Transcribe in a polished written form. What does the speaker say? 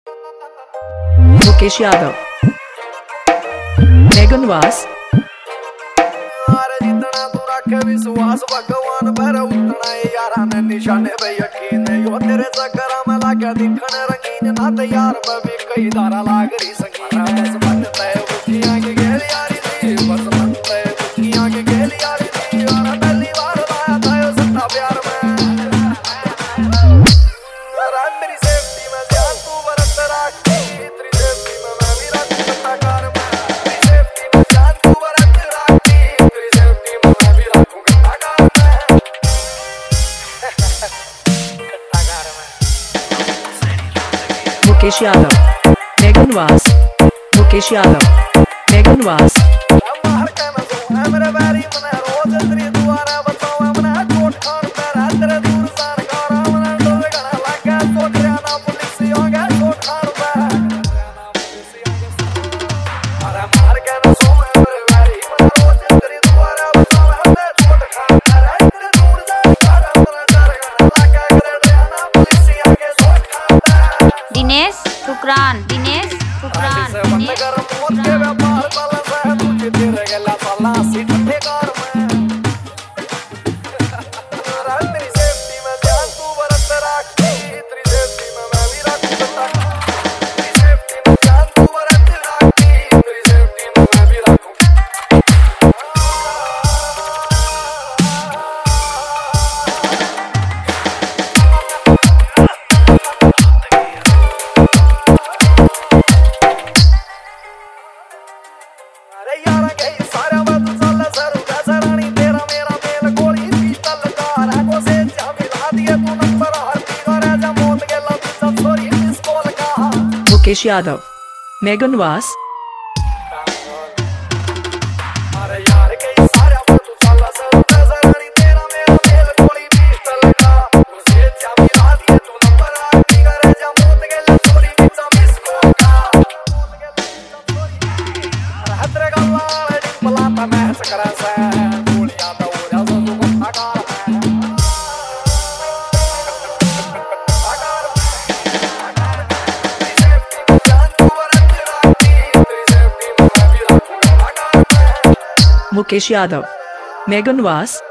Mukesh Yadav, Megan वास। जितना तू रखे विश्वास भगवान पर उतना यारा ने निशाने पे यकीन यो तेरे चक्कर में लागे दिखन रंगीन ना तैयार भी कई दारा लाग रही संगीना बस बनता है बुझिया के गेल यारी थी बस बनता है बुझिया के गेल यारी थी और पहली बार लाया था यो सत्ता प्यार में मेरी सेफ्टी में ध्यान तू बरत रखती तेरी सेफ्टी में मैं भी रखूं सत्ता कार में तेरी सेफ्टी में ध्यान तू बरत रखती तेरी सेफ्टी में मैं भी रखूं सत्ता कार में सत्ता कार में। मुकेश यादव, मेगन वास। मुकेश यादव, मेगन वास। मार के मैं सो मेरे बारी में रोज तेरी दुआरा बताओ मैं चोट खान पे रात तेरे दूर सरकार मैं डर गना लगा चोट ना पुलिस होगा चोट खान पे अरे मार के मैं सो मेरे बारी में रोज तेरी दुआरा बताओ मैं चोट खान पे रात तेरे दूर सरकार मैं डर गना लगा करे ना पुलिस होगा चोट खान पे। दिनेश फुकरान, दिनेश फुकरान, दिनेश फुकरान। तेरे गला साला सी ठंडे कार में मेरी सेफ्टी में ध्यान तू बरत रखती तेरी सेफ्टी में मैं भी रखूं सत्ता तेरी सेफ्टी में ध्यान तू बरत रखती तेरी सेफ्टी में मैं भी रखूं। अरे यार गई सारा बात चल सरू दसरानी तेरा मेरा मेल गोली पिस्टल कार को से जा मिला दिए तू नंबर हरती करे जा मौत के लव सब सॉरी मिस कॉल का। मुकेश यादव, मेगन वास। अरे यार गई सारा बात चल सरू दसरानी तेरा मेरा मेल गोली पिस्टल कार को से जा मिला दिए तू नंबर हरती करे जा मौत के लव सॉरी मिस कॉल का। हतरे गल्ला पलाता मैं सकरा से गोलियां तो हो जा सो को आकार में आकार तेरी सेफ्टी में जान तू बरत रखती तेरी सेफ्टी में मैं भी रखूं आकार में। मुकेश यादव, मेगन वास।